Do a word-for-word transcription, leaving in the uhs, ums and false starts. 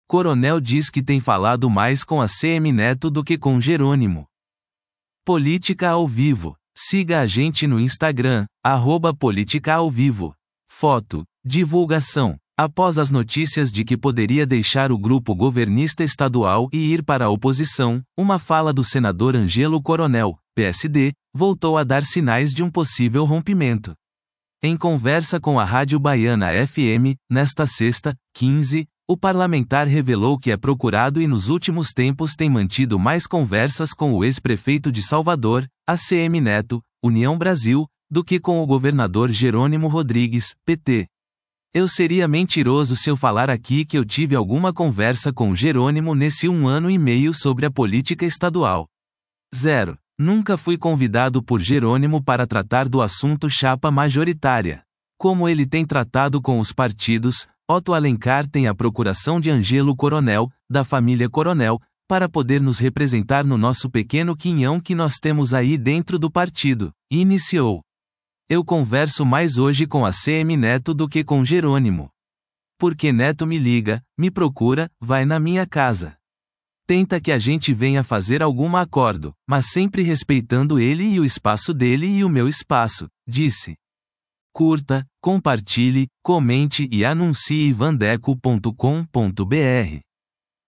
Coronel diz que tem falado mais com a C M Neto do que com Jerônimo. Política ao vivo. Siga a gente no Instagram, arroba Política ao Vivo. Foto. Divulgação. Após as notícias de que poderia deixar o grupo governista estadual e ir para a oposição, uma fala do senador Ângelo Coronel, P S D, voltou a dar sinais de um possível rompimento. Em conversa com a Rádio Baiana F M, nesta sexta, quinze, o parlamentar revelou que é procurado e nos últimos tempos tem mantido mais conversas com o ex-prefeito de Salvador, A C M Neto, União Brasil, do que com o governador Jerônimo Rodrigues, P T. Eu seria mentiroso se eu falar aqui que eu tive alguma conversa com Jerônimo nesse um ano e meio sobre a política estadual. Zero. Nunca fui convidado por Jerônimo para tratar do assunto chapa majoritária. Como ele tem tratado com os partidos, Otto Alencar tem a procuração de Ângelo Coronel, da família Coronel, para poder nos representar no nosso pequeno quinhão que nós temos aí dentro do partido, e iniciou. Eu converso mais hoje com a C M Neto do que com Jerônimo. Porque Neto me liga, me procura, vai na minha casa. Tenta que a gente venha fazer algum acordo, mas sempre respeitando ele e o espaço dele e o meu espaço, disse. Curta, compartilhe, comente e anuncie vandeco ponto com ponto br.